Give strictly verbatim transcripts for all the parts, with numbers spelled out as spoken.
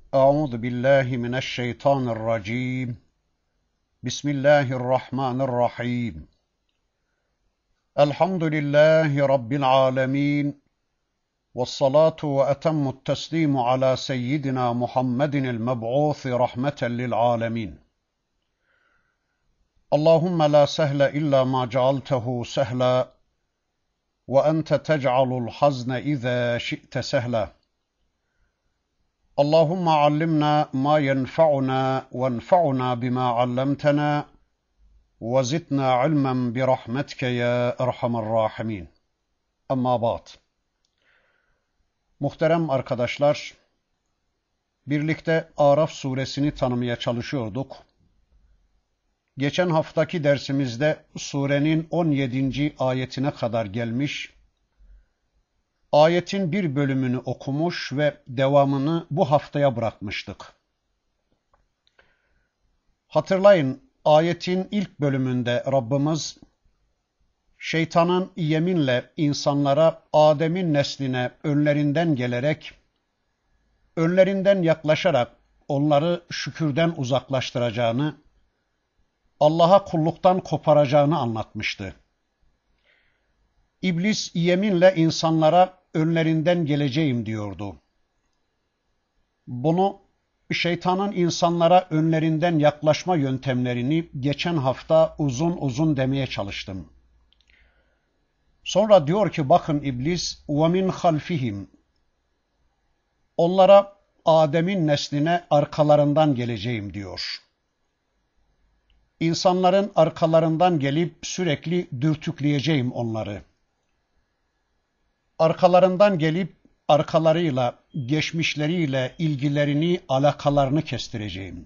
أعوذ بالله من الشيطان الرجيم بسم الله الرحمن الرحيم الحمد لله رب العالمين والصلاة وأتم التسليم على سيدنا محمد المبعوث رحمة للعالمين اللهم لا سهل إلا ما جعلته سهلا وأنت تجعل الحزن إذا شئت سهلا اللهم علمنا ما ينفعنا وانفعنا بما علمتنا وزدنا علما برحمتك يا أرحم الراحمين. Amma ba'd. Muhterem arkadaşlar, birlikte Araf suresini tanımaya çalışıyorduk. Geçen haftaki dersimizde surenin on yedinci ayetine kadar gelmiş, ayetin bir bölümünü okumuş ve devamını bu haftaya bırakmıştık. Hatırlayın, ayetin ilk bölümünde Rabbimiz, şeytanın yeminle insanlara Adem'in nesline önlerinden gelerek, önlerinden yaklaşarak onları şükürden uzaklaştıracağını, Allah'a kulluktan koparacağını anlatmıştı. İblis yeminle insanlara önlerinden geleceğim diyordu. Bunu şeytanın insanlara önlerinden yaklaşma yöntemlerini geçen hafta uzun uzun demeye çalıştım. Sonra diyor ki bakın İblis وَمِنْ خَلْفِهِمْ onlara Adem'in nesline arkalarından geleceğim diyor. İnsanların arkalarından gelip sürekli dürtükleyeceğim onları. Arkalarından gelip arkalarıyla, geçmişleriyle ilgilerini, alakalarını kestireceğim.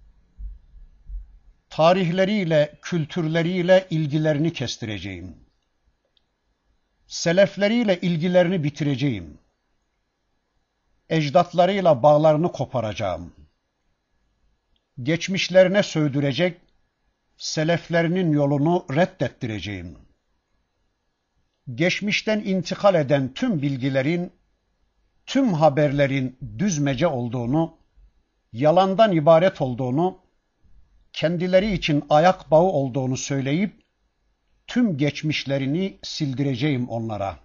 Tarihleriyle, kültürleriyle ilgilerini kestireceğim. Selefleriyle ilgilerini bitireceğim. Ecdatlarıyla bağlarını koparacağım. Geçmişlerine sövdürecek, seleflerinin yolunu reddettireceğim. Geçmişten intikal eden tüm bilgilerin, tüm haberlerin düzmece olduğunu, yalandan ibaret olduğunu, kendileri için ayak bağı olduğunu söyleyip, tüm geçmişlerini sildireceğim onlara.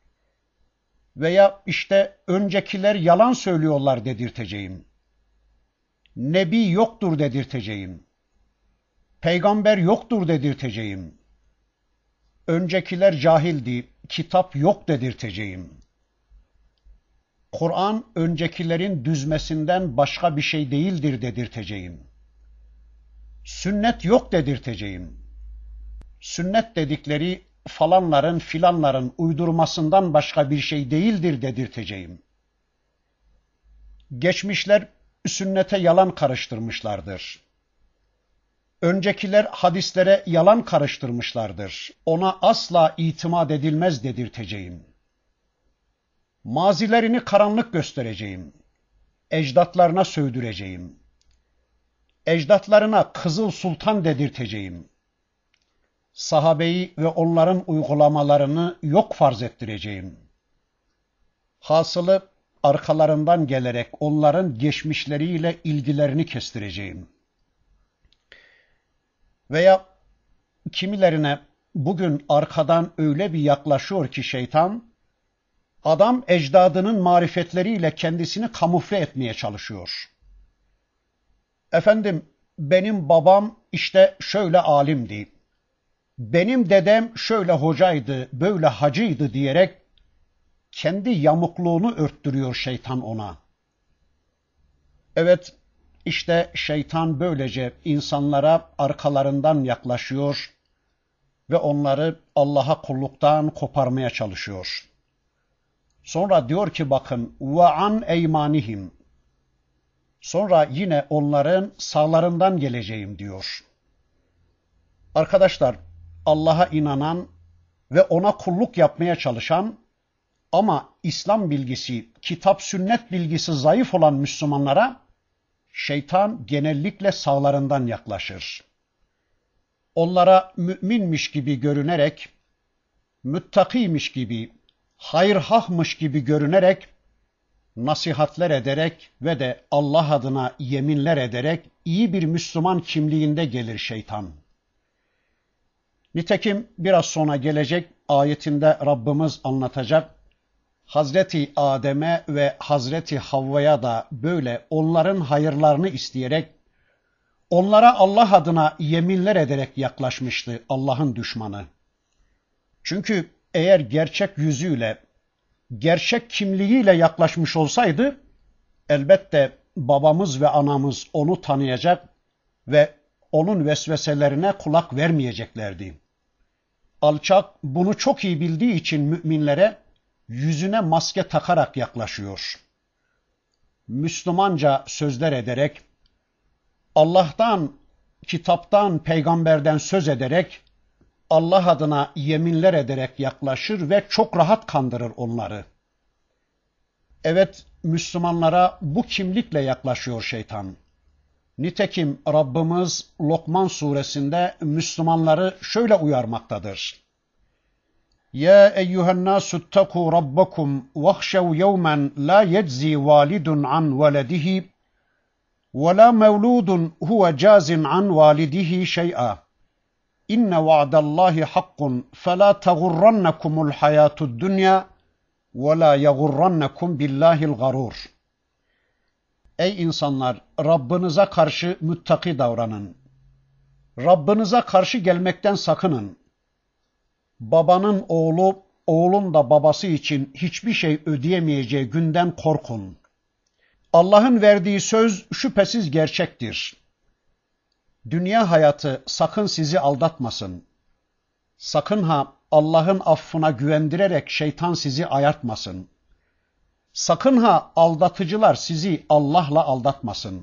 Veya işte öncekiler yalan söylüyorlar dedirteceğim. Nebi yoktur dedirteceğim. Peygamber yoktur dedirteceğim. Öncekiler cahildi, kitap yok dedirteceğim. Kur'an öncekilerin düzmesinden başka bir şey değildir dedirteceğim. Sünnet yok dedirteceğim. Sünnet dedikleri falanların filanların uydurmasından başka bir şey değildir dedirteceğim. Geçmişler sünnete yalan karıştırmışlardır. Öncekiler hadislere yalan karıştırmışlardır. Ona asla itimat edilmez dedirteceğim. Mazilerini karanlık göstereceğim. Ecdatlarına sövdüreceğim. Ecdatlarına Kızıl Sultan dedirteceğim. Sahabeyi ve onların uygulamalarını yok farz ettireceğim. Hasılı arkalarından gelerek onların geçmişleriyle ilgilerini kestireceğim. Veya kimilerine bugün arkadan öyle bir yaklaşıyor ki şeytan, adam ecdadının marifetleriyle kendisini kamufle etmeye çalışıyor. Efendim, benim babam işte şöyle alimdi, benim dedem şöyle hocaydı, böyle hacıydı diyerek kendi yamukluğunu örttürüyor şeytan ona. Evet, İşte şeytan böylece insanlara arkalarından yaklaşıyor ve onları Allah'a kulluktan koparmaya çalışıyor. Sonra diyor ki bakın وَعَنْ اَيْمَانِهِمْ sonra yine onların sağlarından geleceğim diyor. Arkadaşlar, Allah'a inanan ve ona kulluk yapmaya çalışan ama İslam bilgisi, kitap sünnet bilgisi zayıf olan Müslümanlara şeytan genellikle sağlarından yaklaşır. Onlara müminmiş gibi görünerek, müttakiymiş gibi, hayırhahmış gibi görünerek nasihatler ederek ve de Allah adına yeminler ederek iyi bir Müslüman kimliğinde gelir şeytan. Nitekim biraz sonra gelecek ayetinde Rabbimiz anlatacak. Hazreti Adem'e ve Hazreti Havva'ya da böyle onların hayırlarını isteyerek, onlara Allah adına yeminler ederek yaklaşmıştı Allah'ın düşmanı. Çünkü eğer gerçek yüzüyle, gerçek kimliğiyle yaklaşmış olsaydı, elbette babamız ve anamız onu tanıyacak ve onun vesveselerine kulak vermeyeceklerdi. Alçak bunu çok iyi bildiği için müminlere yüzüne maske takarak yaklaşıyor. Müslümanca sözler ederek, Allah'tan, kitaptan, peygamberden söz ederek, Allah adına yeminler ederek yaklaşır ve çok rahat kandırır onları. Evet, Müslümanlara bu kimlikle yaklaşıyor şeytan. Nitekim Rabbimiz Lokman suresinde Müslümanları şöyle uyarmaktadır. Ya eyyühen nâsuttakû rabbakum vahşev yevmen la yedzî validun an veledihi ve la mevludun huve cazin an validihi şey'a. İnne va'dallahi hakkun felâ tegurrannekumul hayâtud dünya ve lâ yegurrannekum billâhil garûr. Ey insanlar! Rabbinize karşı müttaki davranın. Rabbinize karşı gelmekten sakının. Babanın oğlu, oğlun da babası için hiçbir şey ödeyemeyeceği günden korkun. Allah'ın verdiği söz şüphesiz gerçektir. Dünya hayatı sakın sizi aldatmasın. Sakın ha Allah'ın affına güvendirerek şeytan sizi ayartmasın. Sakın ha aldatıcılar sizi Allah'la aldatmasın.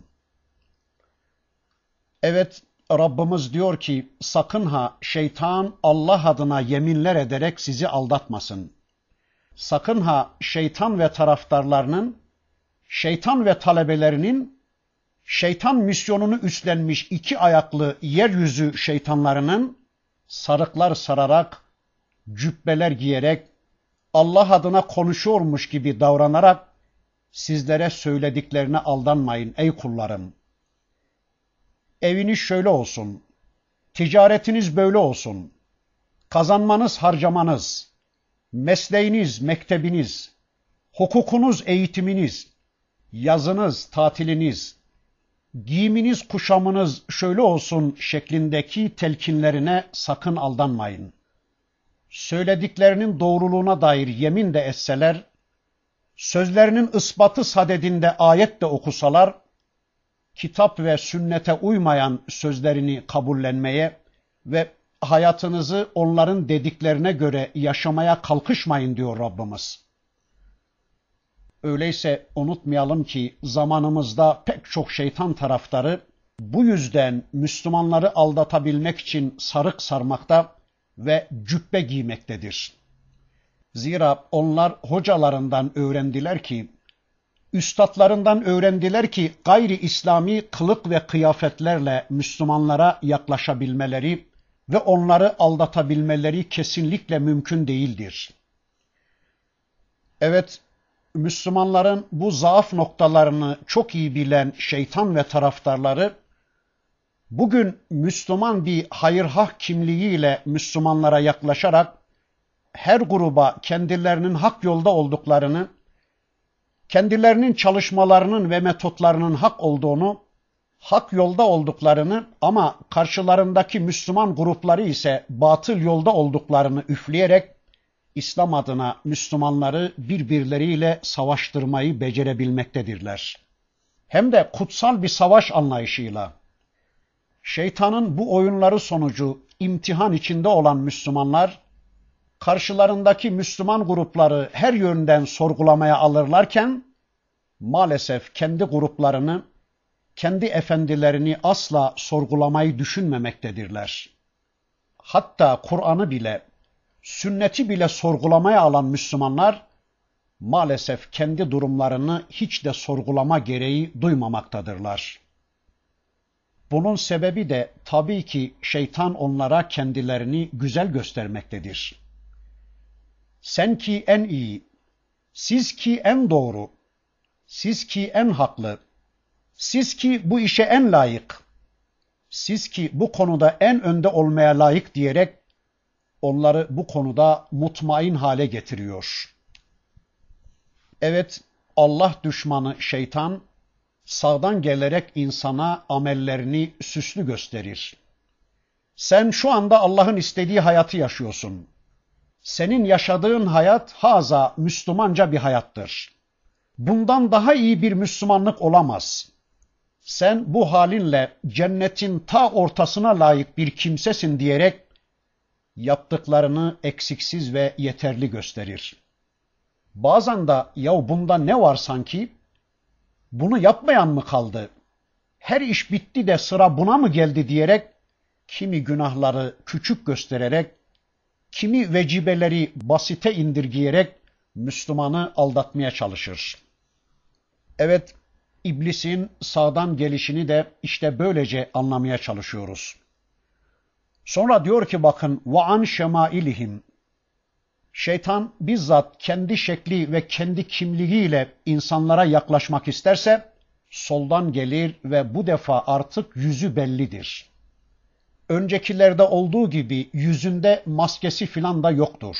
Evet, Rabbimiz diyor ki sakın ha şeytan Allah adına yeminler ederek sizi aldatmasın. Sakın ha şeytan ve taraftarlarının, şeytan ve talebelerinin, şeytan misyonunu üstlenmiş iki ayaklı yeryüzü şeytanlarının sarıklar sararak, cübbeler giyerek, Allah adına konuşuyormuş gibi davranarak sizlere söylediklerine aldanmayın ey kullarım. Eviniz şöyle olsun, ticaretiniz böyle olsun, kazanmanız, harcamanız, mesleğiniz, mektebiniz, hukukunuz, eğitiminiz, yazınız, tatiliniz, giyiminiz, kuşamınız şöyle olsun şeklindeki telkinlerine sakın aldanmayın. Söylediklerinin doğruluğuna dair yemin de etseler, sözlerinin ispatı sadedinde ayet de okusalar, kitap ve sünnete uymayan sözlerini kabullenmeye ve hayatınızı onların dediklerine göre yaşamaya kalkışmayın diyor Rabbimiz. Öyleyse unutmayalım ki zamanımızda pek çok şeytan taraftarı bu yüzden Müslümanları aldatabilmek için sarık sarmakta ve cübbe giymektedir. Zira onlar hocalarından öğrendiler ki, üstadlarından öğrendiler ki gayri İslami kılık ve kıyafetlerle Müslümanlara yaklaşabilmeleri ve onları aldatabilmeleri kesinlikle mümkün değildir. Evet, Müslümanların bu zaaf noktalarını çok iyi bilen şeytan ve taraftarları, bugün Müslüman bir hayırhah kimliğiyle Müslümanlara yaklaşarak her gruba kendilerinin hak yolda olduklarını, kendilerinin çalışmalarının ve metotlarının hak olduğunu, hak yolda olduklarını ama karşılarındaki Müslüman grupları ise batıl yolda olduklarını üfleyerek İslam adına Müslümanları birbirleriyle savaştırmayı becerebilmektedirler. Hem de kutsal bir savaş anlayışıyla. Şeytanın bu oyunları sonucu imtihan içinde olan Müslümanlar, karşılarındaki Müslüman grupları her yönden sorgulamaya alırlarken, maalesef kendi gruplarını, kendi efendilerini asla sorgulamayı düşünmemektedirler. Hatta Kur'an'ı bile, sünneti bile sorgulamaya alan Müslümanlar, maalesef kendi durumlarını hiç de sorgulama gereği duymamaktadırlar. Bunun sebebi de tabii ki şeytan onlara kendilerini güzel göstermektedir. Sen ki en iyi, siz ki en doğru, Siz ki en haklı, siz ki bu işe en layık, siz ki bu konuda en önde olmaya layık diyerek onları bu konuda mutmain hale getiriyor. Evet, Allah düşmanı şeytan sağdan gelerek insana amellerini süslü gösterir. Sen şu anda Allah'ın istediği hayatı yaşıyorsun. Senin yaşadığın hayat haza Müslümanca bir hayattır. Bundan daha iyi bir Müslümanlık olamaz. Sen bu halinle cennetin ta ortasına layık bir kimsesin diyerek yaptıklarını eksiksiz ve yeterli gösterir. Bazen de ya bunda ne var sanki? Bunu yapmayan mı kaldı? Her iş bitti de sıra buna mı geldi diyerek kimi günahları küçük göstererek, kimi vecibeleri basite indirgeyerek Müslümanı aldatmaya çalışır. Evet, İblisin sağdan gelişini de işte böylece anlamaya çalışıyoruz. Sonra diyor ki bakın وَعَنْ شَمَائِلِهِمْ Şeytan bizzat kendi şekli ve kendi kimliğiyle insanlara yaklaşmak isterse soldan gelir ve bu defa artık yüzü bellidir. Öncekilerde olduğu gibi yüzünde maskesi filan da yoktur.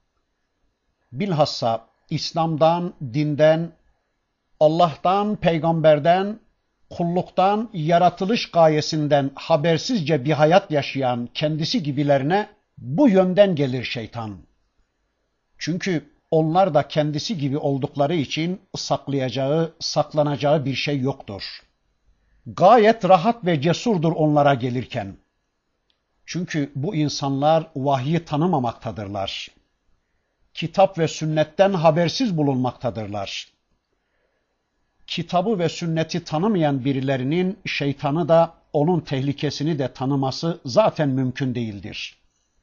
Bilhassa İslam'dan, dinden, Allah'tan, peygamberden, kulluktan, yaratılış gayesinden habersizce bir hayat yaşayan kendisi gibilerine bu yönden gelir şeytan. Çünkü onlar da kendisi gibi oldukları için saklayacağı, saklanacağı bir şey yoktur. Gayet rahat ve cesurdur onlara gelirken. Çünkü bu insanlar vahyi tanımamaktadırlar. Kitap ve sünnetten habersiz bulunmaktadırlar. Kitabı ve sünneti tanımayan birilerinin şeytanı da onun tehlikesini de tanıması zaten mümkün değildir.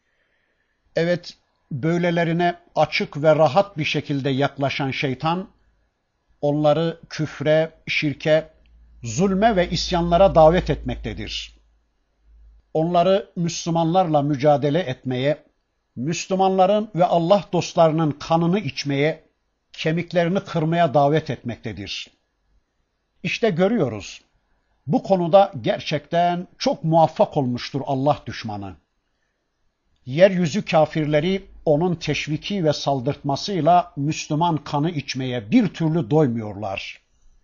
Evet, böylelerine açık ve rahat bir şekilde yaklaşan şeytan, onları küfre, şirke, zulme ve isyanlara davet etmektedir. Onları Müslümanlarla mücadele etmeye, Müslümanların ve Allah dostlarının kanını içmeye, kemiklerini kırmaya davet etmektedir. İşte görüyoruz, bu konuda gerçekten çok muvaffak olmuştur Allah düşmanı. Yeryüzü kafirleri onun teşviki ve saldırtmasıyla Müslüman kanı içmeye bir türlü doymuyorlar.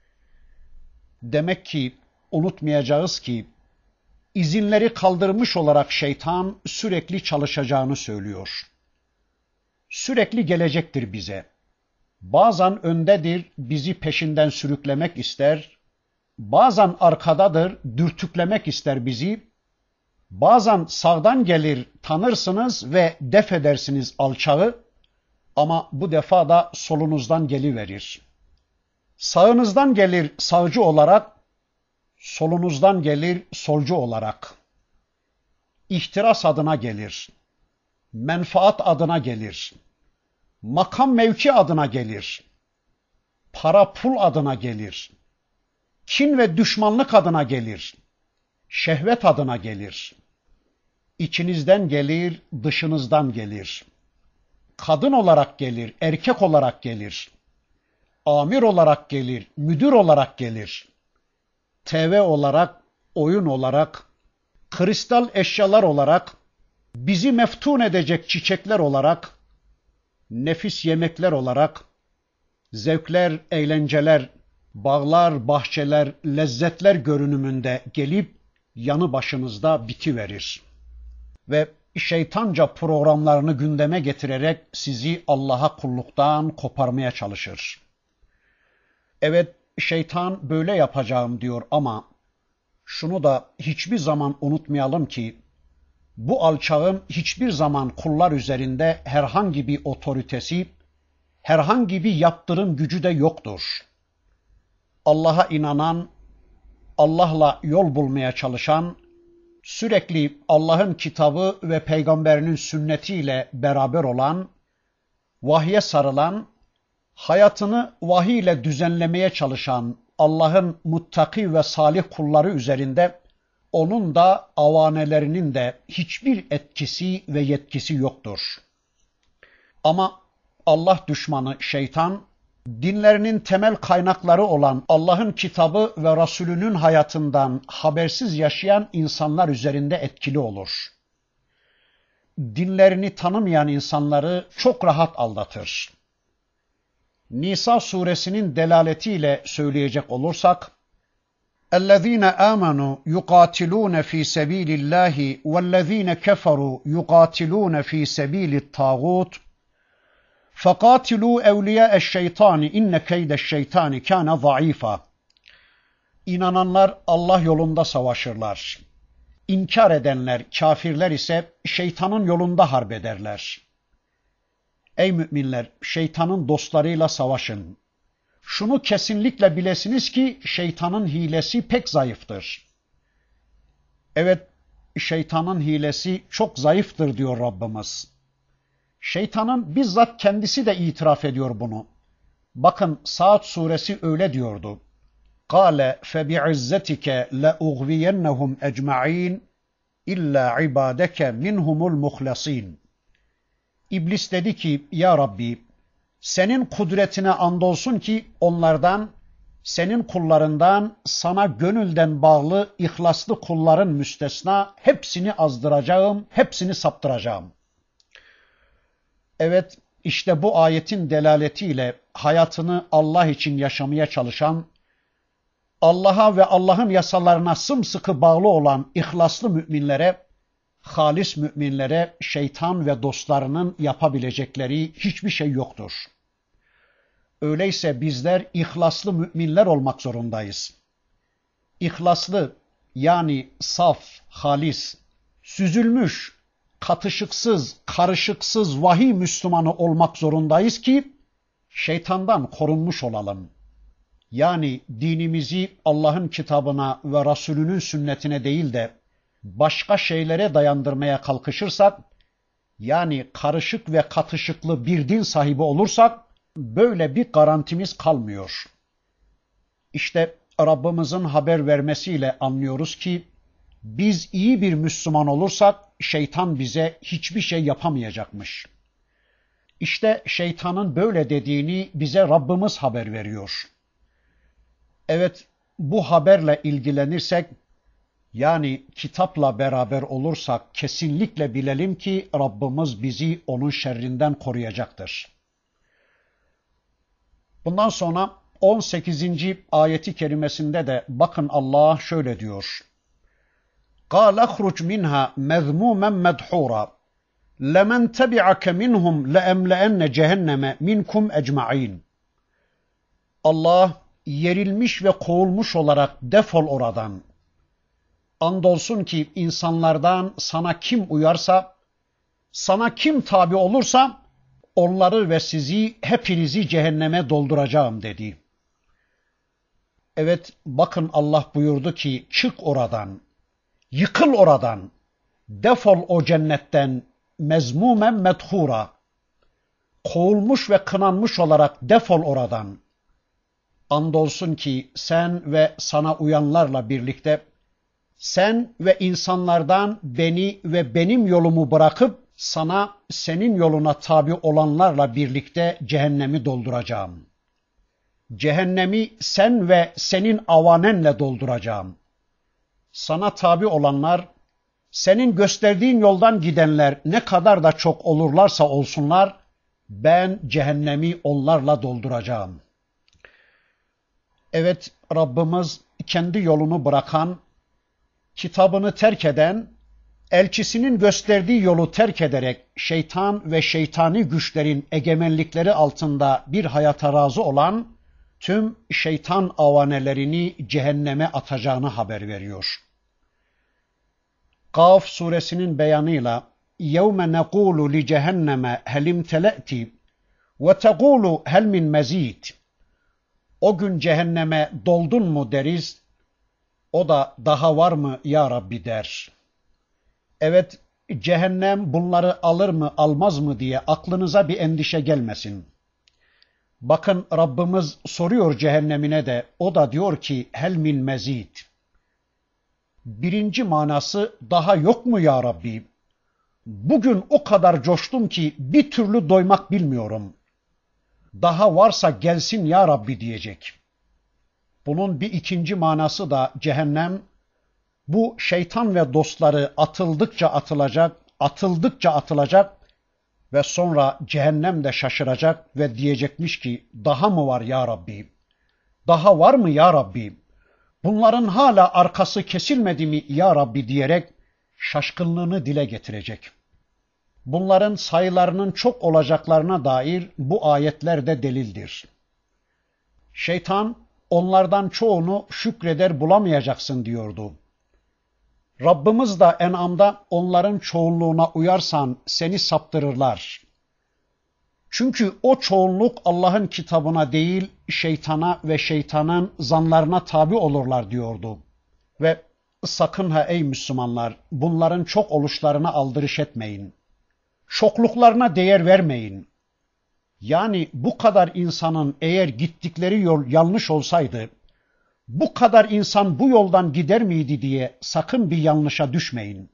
Demek ki unutmayacağız ki izinleri kaldırmış olarak şeytan sürekli çalışacağını söylüyor. Sürekli gelecektir bize. Bazen öndedir, bizi peşinden sürüklemek ister. Bazen arkadadır, dürtüklemek ister bizi. Bazen sağdan gelir, tanırsınız ve def edersiniz alçağı. Ama bu defa da solunuzdan geliverir. Sağınızdan gelir sağcı olarak, solunuzdan gelir solcu olarak. İhtiras adına gelir. Menfaat adına gelir. Makam mevki adına gelir. Para pul adına gelir. Kin ve düşmanlık adına gelir. Şehvet adına gelir. İçinizden gelir, dışınızdan gelir. Kadın olarak gelir, erkek olarak gelir. Amir olarak gelir, müdür olarak gelir. T V olarak, oyun olarak, kristal eşyalar olarak, bizi meftun edecek çiçekler olarak, nefis yemekler olarak, zevkler, eğlenceler, bağlar, bahçeler, lezzetler görünümünde gelip yanı başınızda bitiverir. Ve şeytanca programlarını gündeme getirerek sizi Allah'a kulluktan koparmaya çalışır. Evet, şeytan böyle yapacağım diyor ama şunu da hiçbir zaman unutmayalım ki bu alçağın hiçbir zaman kullar üzerinde herhangi bir otoritesi, herhangi bir yaptırım gücü de yoktur. Allah'a inanan, Allah'la yol bulmaya çalışan, sürekli Allah'ın kitabı ve peygamberinin sünnetiyle beraber olan, vahye sarılan, hayatını vahiy ile düzenlemeye çalışan Allah'ın muttaki ve salih kulları üzerinde onun da avanelerinin de hiçbir etkisi ve yetkisi yoktur. Ama Allah düşmanı şeytan dinlerinin temel kaynakları olan Allah'ın kitabı ve Resulünün hayatından habersiz yaşayan insanlar üzerinde etkili olur. Dinlerini tanımayan insanları çok rahat aldatır. Nisa suresinin delaletiyle söyleyecek olursak, اَلَّذ۪ينَ آمَنُوا يُقَاتِلُونَ ف۪ي سَب۪يلِ اللّٰهِ وَالَّذ۪ينَ كَفَرُوا يُقَاتِلُونَ ف۪ي سَب۪يلِ الطَّاغُوتِ فَقَاتِلُوا اَوْلِيَاءَ الشَّيْطَانِ اِنَّ كَيْدَ الشَّيْطَانِ كَانَ ضَعِيفًا. İnananlar Allah yolunda savaşırlar. İnkar edenler, kafirler ise şeytanın yolunda harp ederler. Ey müminler, şeytanın dostlarıyla savaşın. Şunu kesinlikle bilesiniz ki şeytanın hilesi pek zayıftır. Evet, şeytanın hilesi çok zayıftır diyor Rabbimiz. Şeytanın bizzat kendisi de itiraf ediyor bunu. Bakın Saat suresi öyle diyordu. قَالَ فَبِعِزَّتِكَ لَاُغْوِيَنَّهُمْ اَجْمَعِينَ اِلَّا عِبَادَكَ مِنْهُمُ الْمُخْلَصِينَ. İblis dedi ki, ya Rabbi, senin kudretine andolsun ki onlardan, senin kullarından, sana gönülden bağlı, ihlaslı kulların müstesna, hepsini azdıracağım, hepsini saptıracağım. Evet, işte bu ayetin delaletiyle hayatını Allah için yaşamaya çalışan, Allah'a ve Allah'ın yasalarına sımsıkı bağlı olan ihlaslı müminlere, halis müminlere şeytan ve dostlarının yapabilecekleri hiçbir şey yoktur. Öyleyse bizler ihlaslı müminler olmak zorundayız. İhlaslı yani saf, halis, süzülmüş, katışıksız, karışıksız vahiy Müslümanı olmak zorundayız ki şeytandan korunmuş olalım. Yani dinimizi Allah'ın kitabına ve Resulünün sünnetine değil de başka şeylere dayandırmaya kalkışırsak, yani karışık ve katışıklı bir din sahibi olursak, böyle bir garantimiz kalmıyor. İşte Rabbimizin haber vermesiyle anlıyoruz ki, biz iyi bir Müslüman olursak, şeytan bize hiçbir şey yapamayacakmış. İşte şeytanın böyle dediğini bize Rabbimiz haber veriyor. Evet, bu haberle ilgilenirsek, yani kitapla beraber olursak kesinlikle bilelim ki Rabbimiz bizi onun şerrinden koruyacaktır. Bundan sonra on sekizinci ayeti kerimesinde de bakın Allah şöyle diyor. قَالَ اخْرُجْ مِنْهَا مَذْمُومًا مَدْحُورًا لَمَنْ تَبِعَكَ مِنْهُمْ لَأَمْلَأَنَّ جَهَنَّمَ مِنْكُمْ اَجْمَعِينَ. Allah yerilmiş ve kovulmuş olarak defol oradan. Andolsun ki insanlardan sana kim uyarsa, sana kim tabi olursa, onları ve sizi, hepinizi cehenneme dolduracağım dedi. Evet, bakın Allah buyurdu ki, çık oradan, yıkıl oradan, defol o cennetten, mezmumen medhura, kovulmuş ve kınanmış olarak defol oradan. Andolsun ki sen ve sana uyanlarla birlikte, sen ve insanlardan beni ve benim yolumu bırakıp sana, senin yoluna tabi olanlarla birlikte cehennemi dolduracağım. Cehennemi sen ve senin avanenle dolduracağım. Sana tabi olanlar, senin gösterdiğin yoldan gidenler ne kadar da çok olurlarsa olsunlar, ben cehennemi onlarla dolduracağım. Evet, Rabbimiz kendi yolunu bırakan, kitabını terk eden, elçisinin gösterdiği yolu terk ederek şeytan ve şeytani güçlerin egemenlikleri altında bir hayata razı olan tüm şeytan avanelerini cehenneme atacağını haber veriyor. Kaf suresinin beyanıyla يَوْمَ نَقُولُ لِجَهَنَّمَ هَلْ اِمْتَلَأْتِ وَتَقُولُ هَلْ مِنْ مَزِيدٍ. O gün cehenneme doldun mu deriz, o da daha var mı ya Rabbi der. Evet, cehennem bunları alır mı almaz mı diye aklınıza bir endişe gelmesin. Bakın Rabbimiz soruyor cehennemine de, o da diyor ki hel min mezid. Birinci manası daha yok mu ya Rabbi? Bugün o kadar coştum ki bir türlü doymak bilmiyorum. Daha varsa gelsin ya Rabbi diyecek. Bunun bir ikinci manası da cehennem, bu şeytan ve dostları atıldıkça atılacak, atıldıkça atılacak ve sonra cehennem de şaşıracak ve diyecekmiş ki daha mı var ya Rabbi? Daha var mı ya Rabbi? Bunların hala arkası kesilmedi mi ya Rabbi diyerek şaşkınlığını dile getirecek. Bunların sayılarının çok olacaklarına dair bu ayetler de delildir. Şeytan onlardan çoğunu şükreder bulamayacaksın diyordu. Rabbimiz de En'am'da onların çoğunluğuna uyarsan seni saptırırlar. Çünkü o çoğunluk Allah'ın kitabına değil şeytana ve şeytanın zanlarına tabi olurlar diyordu. Ve sakın ha ey Müslümanlar bunların çok oluşlarına aldırış etmeyin. Çokluklarına değer vermeyin. Yani bu kadar insanın eğer gittikleri yol yanlış olsaydı, bu kadar insan bu yoldan gider miydi diye sakın bir yanlışa düşmeyin.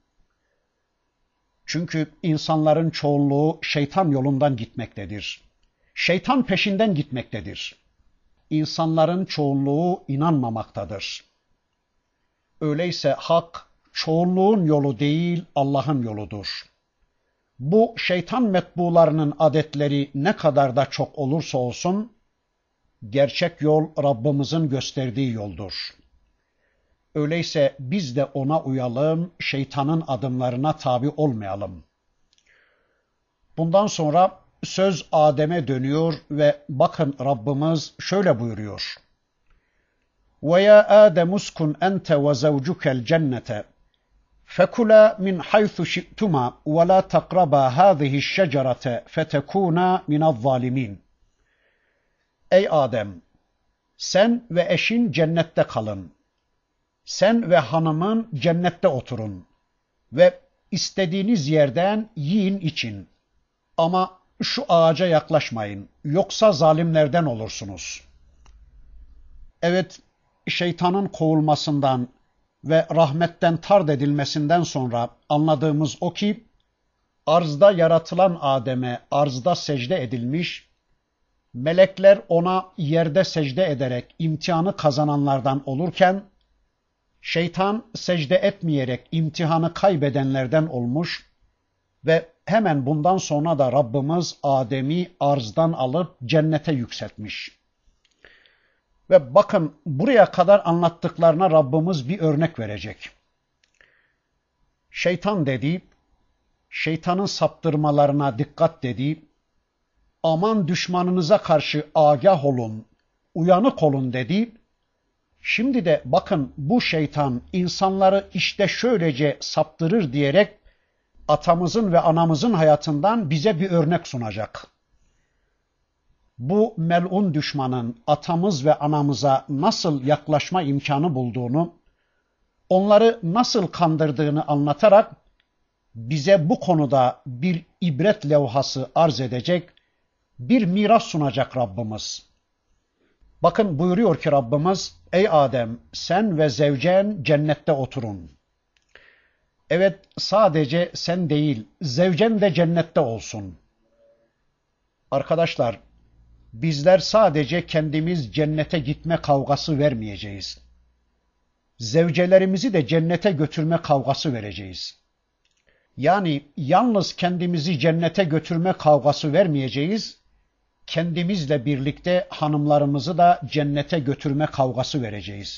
Çünkü insanların çoğunluğu şeytan yolundan gitmektedir. Şeytan peşinden gitmektedir. İnsanların çoğunluğu inanmamaktadır. Öyleyse hak çoğunluğun yolu değil Allah'ın yoludur. Bu şeytan metbularının adetleri ne kadar da çok olursa olsun, gerçek yol Rabbimizin gösterdiği yoldur. Öyleyse biz de ona uyalım, şeytanın adımlarına tabi olmayalım. Bundan sonra söz Adem'e dönüyor ve bakın Rabbimiz şöyle buyuruyor. وَيَا آدَمُ اسْكُنْ أَنْتَ وَزَوْجُكَ الْجَنَّةَ فَكُلَا مِنْ حَيْثُ شِئْتُمَا وَلَا تَقْرَبَا هَذِهِ الشَّجَرَةَ فَتَكُونَا مِنَ الظَّالِمِينَ. Ey Adem! Sen ve eşin cennette kalın. Sen ve hanımın cennette oturun ve istediğiniz yerden yiyin için. Ama şu ağaca yaklaşmayın, yoksa zalimlerden olursunuz. Evet, şeytanın kovulmasından ve rahmetten tard edilmesinden sonra anladığımız o ki, arzda yaratılan Adem'e arzda secde edilmiş, melekler ona yerde secde ederek imtihanı kazananlardan olurken, şeytan secde etmeyerek imtihanı kaybedenlerden olmuş ve hemen bundan sonra da Rabbimiz Adem'i arzdan alıp cennete yükseltmiş. Ve bakın buraya kadar anlattıklarına Rabbimiz bir örnek verecek. Şeytan dedi, şeytanın saptırmalarına dikkat dedi, aman düşmanınıza karşı agah olun, uyanık olun dedi. Şimdi de bakın bu şeytan insanları işte şöylece saptırır diyerek atamızın ve anamızın hayatından bize bir örnek sunacak. Bu melun düşmanın atamız ve anamıza nasıl yaklaşma imkanı bulduğunu, onları nasıl kandırdığını anlatarak bize bu konuda bir ibret levhası arz edecek, bir miras sunacak Rabbimiz. Bakın buyuruyor ki Rabbimiz, ey Adem sen ve zevcen cennette oturun. Evet sadece sen değil, zevcen de cennette olsun. Arkadaşlar, bizler sadece kendimiz cennete gitme kavgası vermeyeceğiz. Zevcelerimizi de cennete götürme kavgası vereceğiz. Yani yalnız kendimizi cennete götürme kavgası vermeyeceğiz, kendimizle birlikte hanımlarımızı da cennete götürme kavgası vereceğiz.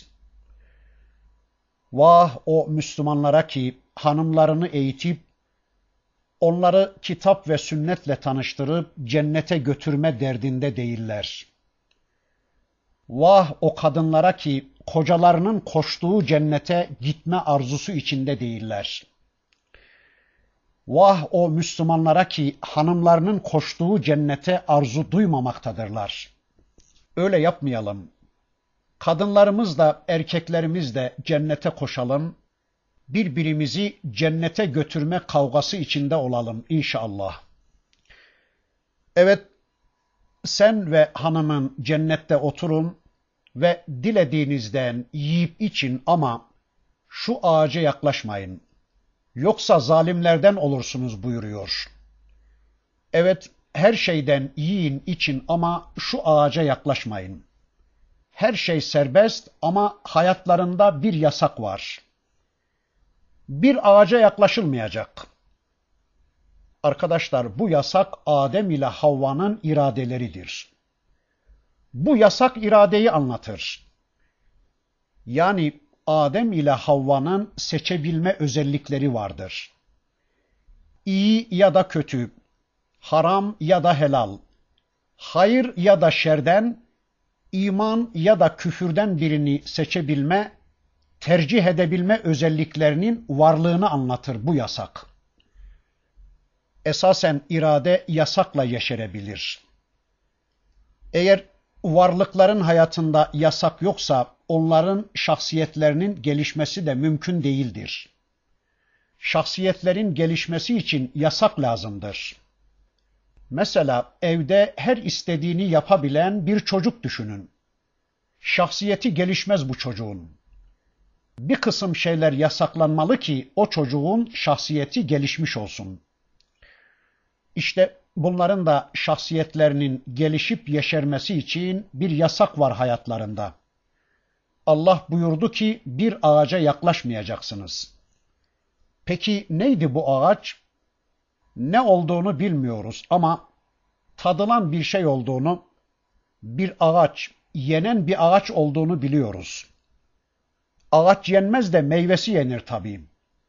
Vah o Müslümanlara ki hanımlarını eğitip, onları kitap ve sünnetle tanıştırıp cennete götürme derdinde değiller. Vah o kadınlara ki kocalarının koştuğu cennete gitme arzusu içinde değiller. Vah o Müslümanlara ki hanımlarının koştuğu cennete arzu duymamaktadırlar. Öyle yapmayalım. Kadınlarımız da erkeklerimiz de cennete koşalım. Birbirimizi cennete götürme kavgası içinde olalım inşallah. Evet, sen ve hanımın cennette oturun ve dilediğinizden yiyip için ama şu ağaca yaklaşmayın. Yoksa zalimlerden olursunuz buyuruyor. Evet, her şeyden yiyin için ama şu ağaca yaklaşmayın. Her şey serbest ama hayatlarında bir yasak var. Bir ağaca yaklaşılmayacak. Arkadaşlar, bu yasak Adem ile Havva'nın iradeleridir. Bu yasak iradeyi anlatır. Yani Adem ile Havva'nın seçebilme özellikleri vardır. İyi ya da kötü, haram ya da helal, hayır ya da şerden, iman ya da küfürden birini seçebilme, tercih edebilme özelliklerinin varlığını anlatır bu yasak. Esasen irade yasakla yeşerebilir. Eğer varlıkların hayatında yasak yoksa onların şahsiyetlerinin gelişmesi de mümkün değildir. Şahsiyetlerin gelişmesi için yasak lazımdır. Mesela evde her istediğini yapabilen bir çocuk düşünün. Şahsiyeti gelişmez bu çocuğun. Bir kısım şeyler yasaklanmalı ki o çocuğun şahsiyeti gelişmiş olsun. İşte bunların da şahsiyetlerinin gelişip yeşermesi için bir yasak var hayatlarında. Allah buyurdu ki bir ağaca yaklaşmayacaksınız. Peki neydi bu ağaç? Ne olduğunu bilmiyoruz ama tadılan bir şey olduğunu, bir ağaç, yenen bir ağaç olduğunu biliyoruz. Ağaç yenmez de meyvesi yenir tabii.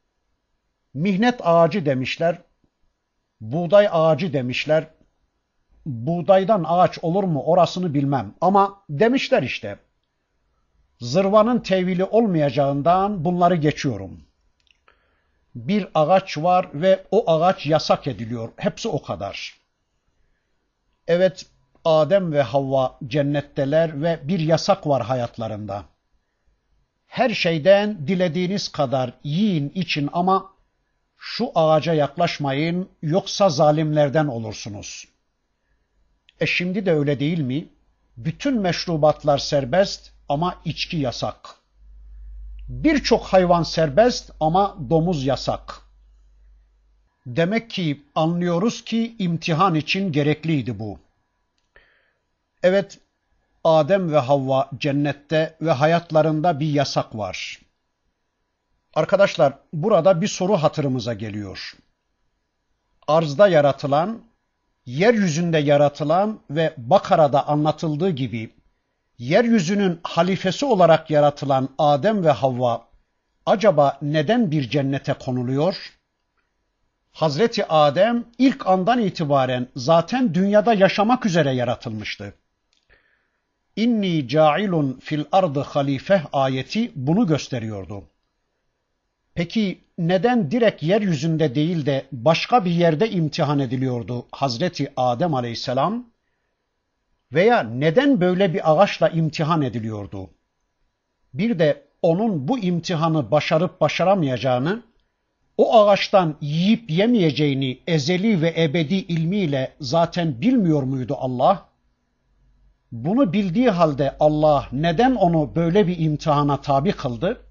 Mihnet ağacı demişler, buğday ağacı demişler. Buğdaydan ağaç olur mu orasını bilmem ama demişler işte. Zırvanın tevili olmayacağından bunları geçiyorum. Bir ağaç var ve o ağaç yasak ediliyor. Hepsi o kadar. Evet, Adem ve Havva cennetteler ve bir yasak var hayatlarında. Her şeyden dilediğiniz kadar yiyin için ama şu ağaca yaklaşmayın yoksa zalimlerden olursunuz. E şimdi de öyle değil mi? Bütün meşrubatlar serbest ama içki yasak. Birçok hayvan serbest ama domuz yasak. Demek ki anlıyoruz ki imtihan için gerekliydi bu. Evet, Adem ve Havva cennette ve hayatlarında bir yasak var. Arkadaşlar, burada bir soru hatırımıza geliyor. Arzda yaratılan, yeryüzünde yaratılan ve Bakara'da anlatıldığı gibi yeryüzünün halifesi olarak yaratılan Adem ve Havva acaba neden bir cennete konuluyor? Hazreti Adem ilk andan itibaren zaten dünyada yaşamak üzere yaratılmıştı. İnni cailun fil ardı halife ayeti bunu gösteriyordu. Peki neden direkt yeryüzünde değil de başka bir yerde imtihan ediliyordu Hazreti Adem Aleyhisselam? Veya neden böyle bir ağaçla imtihan ediliyordu? Bir de onun bu imtihanı başarıp başaramayacağını, o ağaçtan yiyip yemeyeceğini ezeli ve ebedi ilmiyle zaten bilmiyor muydu Allah? Bunu bildiği halde Allah neden onu böyle bir imtihana tabi kıldı?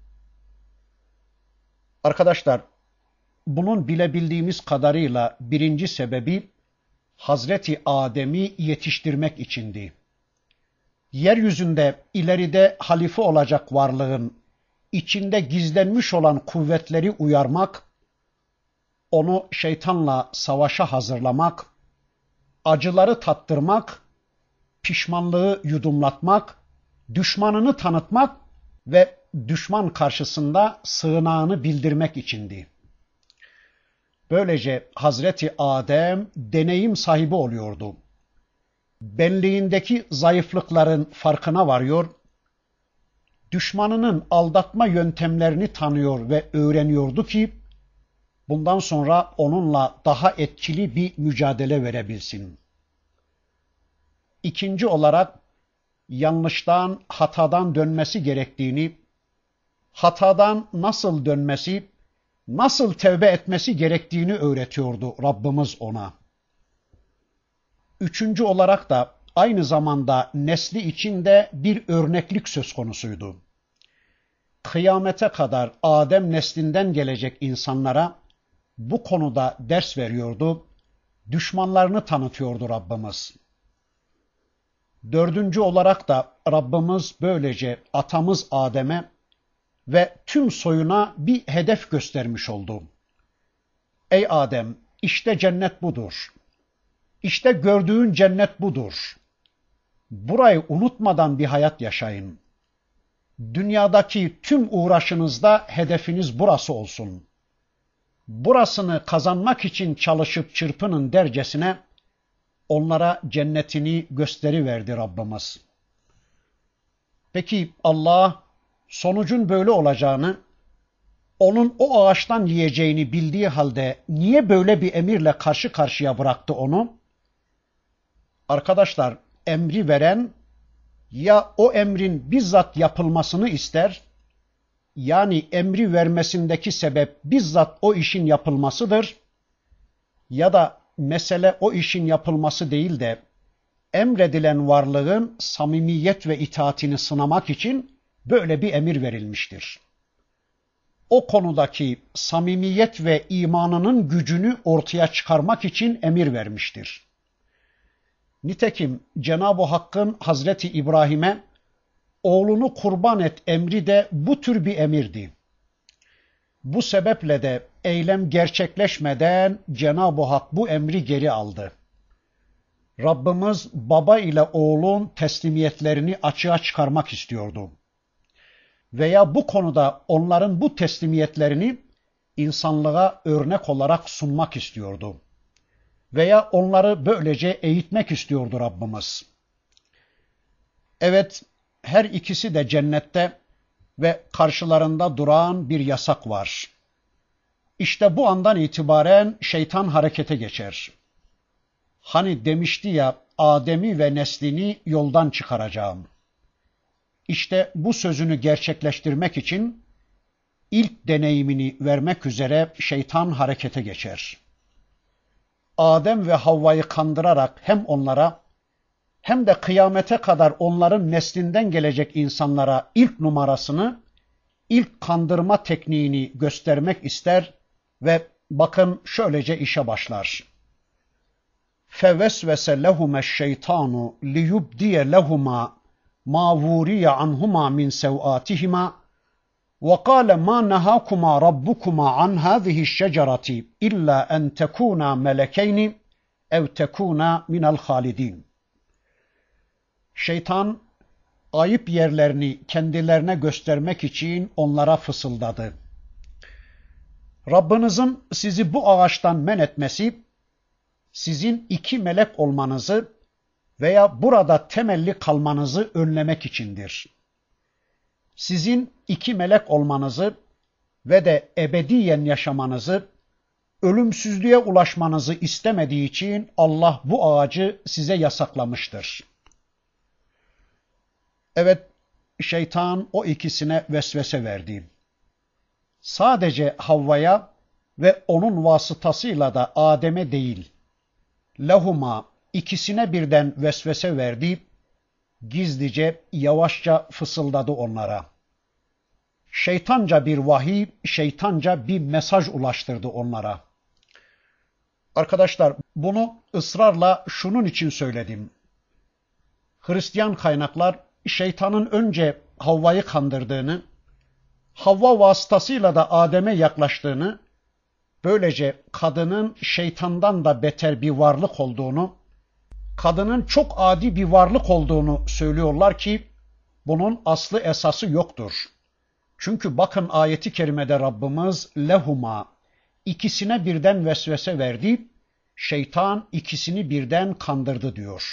Arkadaşlar, bunun bilebildiğimiz kadarıyla birinci sebebi Hazreti Adem'i yetiştirmek içindi. Yeryüzünde ileride halife olacak varlığın içinde gizlenmiş olan kuvvetleri uyarmak, onu şeytanla savaşa hazırlamak, acıları tattırmak, pişmanlığı yudumlatmak, düşmanını tanıtmak ve düşman karşısında sığınağını bildirmek içindi. Böylece Hazreti Adem deneyim sahibi oluyordu. Benliğindeki zayıflıkların farkına varıyor, düşmanının aldatma yöntemlerini tanıyor ve öğreniyordu ki bundan sonra onunla daha etkili bir mücadele verebilsin. İkinci olarak yanlıştan, hatadan dönmesi gerektiğini, hatadan nasıl dönmesi, nasıl tevbe etmesi gerektiğini öğretiyordu Rabbimiz ona. Üçüncü olarak da aynı zamanda nesli için de bir örneklik söz konusuydu. Kıyamete kadar Adem neslinden gelecek insanlara bu konuda ders veriyordu. düşmanlarını tanıtıyordu Rabbimiz. Dördüncü olarak da Rabbimiz böylece atamız Adem'e ve tüm soyuna bir hedef göstermiş oldu. Ey Adem, işte cennet budur. İşte gördüğün cennet budur. Burayı unutmadan bir hayat yaşayın. Dünyadaki tüm uğraşınızda hedefiniz burası olsun. Burasını kazanmak için çalışıp çırpının dercesine onlara cennetini gösteriverdi Rabbimiz. Peki Allah sonucun böyle olacağını, onun o ağaçtan yiyeceğini bildiği halde niye böyle bir emirle karşı karşıya bıraktı onu? Arkadaşlar, emri veren ya o emrin bizzat yapılmasını ister, yani emri vermesindeki sebep bizzat o işin yapılmasıdır, ya da mesele o işin yapılması değil de emredilen varlığın samimiyet ve itaatini sınamak için böyle bir emir verilmiştir. O konudaki samimiyet ve imanının gücünü ortaya çıkarmak için emir vermiştir. Nitekim Cenab-ı Hakk'ın Hazreti İbrahim'e oğlunu kurban et emri de bu tür bir emirdi. Bu sebeple de eylem gerçekleşmeden Cenab-ı Hak bu emri geri aldı. Rabbimiz baba ile oğlun teslimiyetlerini açığa çıkarmak istiyordu. Veya bu konuda onların bu teslimiyetlerini insanlığa örnek olarak sunmak istiyordu. Veya onları böylece eğitmek istiyordu Rabbimiz. Evet, her ikisi de cennette ve karşılarında duran bir yasak var. İşte bu andan itibaren şeytan harekete geçer. Hani demişti ya, Adem'i ve neslini yoldan çıkaracağım. İşte bu sözünü gerçekleştirmek için ilk deneyimini vermek üzere şeytan harekete geçer. Adem ve Havva'yı kandırarak hem onlara hem de kıyamete kadar onların neslinden gelecek insanlara ilk numarasını, ilk kandırma tekniğini göstermek ister ve bakın şöylece işe başlar. فَوَسْوَسَ لَهُمَا الشَّيْطَانُ لِيُبْدِيَ لَهُمَا مَا وُورِيَ عَنْهُمَا مِنْ سَوْآتِهِمَا وَقَالَ مَا نَهَاكُمَا رَبُّكُمَا عَنْ هَذِهِ الشَّجَرَةِ إِلَّا أَنْ تَكُونَا مَلَكَيْنِ اَوْ تَكُونَا مِنَ الْخَالِدِينَ. Şeytan ayıp yerlerini kendilerine göstermek için onlara fısıldadı. Rabbinizin sizi bu ağaçtan men etmesi, sizin iki melek olmanızı veya burada temelli kalmanızı önlemek içindir. Sizin iki melek olmanızı ve de ebediyen yaşamanızı, ölümsüzlüğe ulaşmanızı istemediği için Allah bu ağacı size yasaklamıştır. Evet, şeytan o ikisine vesvese verdi. Sadece Havva'ya ve onun vasıtasıyla da Adem'e değil, lahuma ikisine birden vesvese verdi, gizlice, yavaşça fısıldadı onlara. Şeytanca bir vahiy, şeytanca bir mesaj ulaştırdı onlara. Arkadaşlar, bunu ısrarla şunun için söyledim. Hristiyan kaynaklar şeytanın önce Havva'yı kandırdığını, Havva vasıtasıyla da Adem'e yaklaştığını, böylece kadının şeytandan da beter bir varlık olduğunu, kadının çok adi bir varlık olduğunu söylüyorlar ki bunun aslı esası yoktur. Çünkü bakın ayeti kerimede Rabbimiz lehuma ikisine birden vesvese verdi, şeytan ikisini birden kandırdı diyor.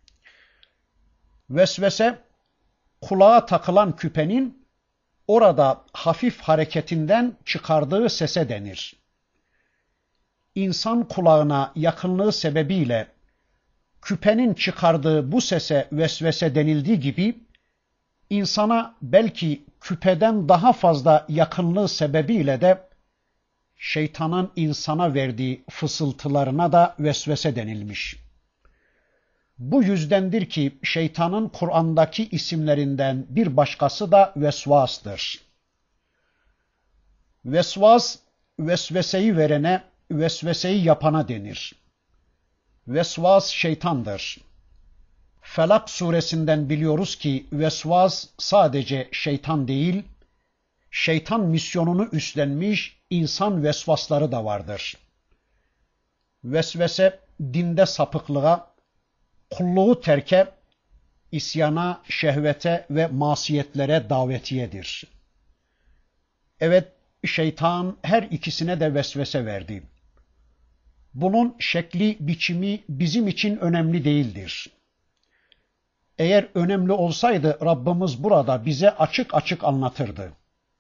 Vesvese kulağa takılan küpenin orada hafif hareketinden çıkardığı sese denir. İnsan kulağına yakınlığı sebebiyle küpenin çıkardığı bu sese vesvese denildiği gibi, insana belki küpeden daha fazla yakınlığı sebebiyle de şeytanın insana verdiği fısıltılarına da vesvese denilmiş. Bu yüzdendir ki şeytanın Kur'an'daki isimlerinden bir başkası da vesvastır. Vesvas, vesveseyi verene, vesveseyi yapana denir. Vesvas şeytandır. Felak suresinden biliyoruz ki vesvas sadece şeytan değil, şeytan misyonunu üstlenmiş insan vesvasları da vardır. Vesvese dinde sapıklığa, kulluğu terke, isyana, şehvete ve masiyetlere davetiyedir. Evet, şeytan her ikisine de vesvese verdi. Bunun şekli, biçimi bizim için önemli değildir. Eğer önemli olsaydı Rabbimiz burada bize açık açık anlatırdı.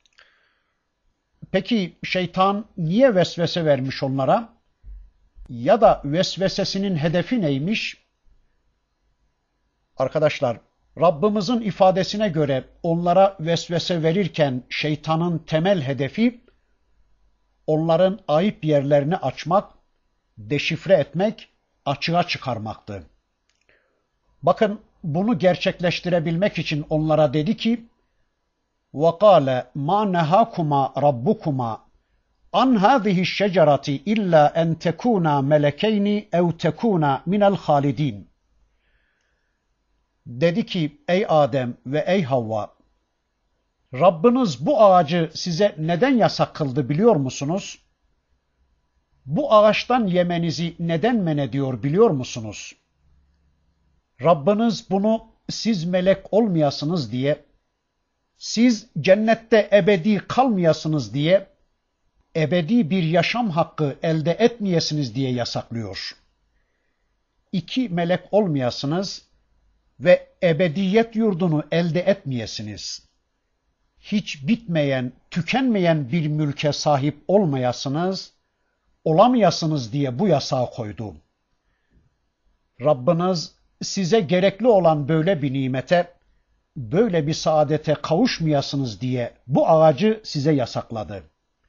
Peki şeytan niye vesvese vermiş onlara? Ya da vesvesesinin hedefi neymiş? Arkadaşlar, Rabbimizin ifadesine göre onlara vesvese verirken şeytanın temel hedefi onların ayıp yerlerini açmak, deşifre etmek, açığa çıkarmaktı. Bakın, bunu gerçekleştirebilmek için onlara dedi ki: وَقَالَ مَا نَهَاكُمَا رَبُّكُمَا عَنْ هَذِهِ الشَّجَرَةِ إِلَّا أَنْ تَكُونَا مَلَكَيْنِ اَوْ تَكُونَا مِنَ الْخَالِدِينَ. Dedi ki, ey Adem ve ey Havva, Rabbiniz bu ağacı size neden yasak kıldı biliyor musunuz? Bu ağaçtan yemenizi neden men ediyor biliyor musunuz? Rabbiniz bunu siz melek olmayasınız diye, siz cennette ebedi kalmayasınız diye, ebedi bir yaşam hakkı elde etmeyesiniz diye yasaklıyor. İki melek olmayasınız ve ebediyet yurdunu elde etmeyesiniz. Hiç bitmeyen, tükenmeyen bir mülke sahip olmayasınız, olamayasınız diye bu yasağı koydu. Rabbiniz size gerekli olan böyle bir nimete, böyle bir saadete kavuşmayasınız diye bu ağacı size yasakladı.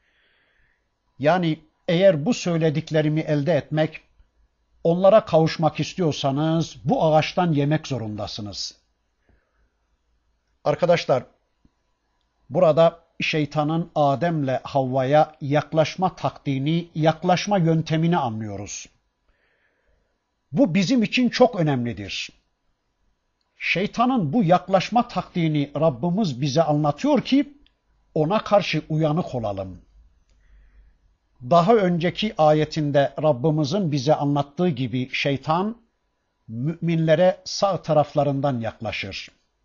Yani eğer bu söylediklerimi elde etmek, onlara kavuşmak istiyorsanız bu ağaçtan yemek zorundasınız. Arkadaşlar, burada şeytanın Adem'le Havva'ya yaklaşma taktiğini, yaklaşma yöntemini anlıyoruz. Bu bizim için çok önemlidir. Şeytanın bu yaklaşma taktiğini Rabbimiz bize anlatıyor ki ona karşı uyanık olalım. Daha önceki ayetinde Rabbimizin bize anlattığı gibi şeytan müminlere sağ taraflarından yaklaşır.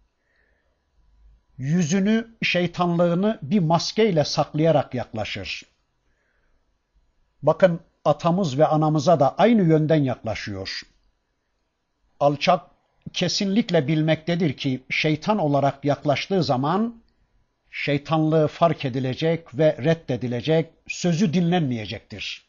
Yüzünü, şeytanlığını bir maskeyle saklayarak yaklaşır. Bakın, atamız ve anamıza da aynı yönden yaklaşıyor. Alçak kesinlikle bilmektedir ki şeytan olarak yaklaştığı zaman şeytanlığı fark edilecek ve reddedilecek, sözü dinlenmeyecektir.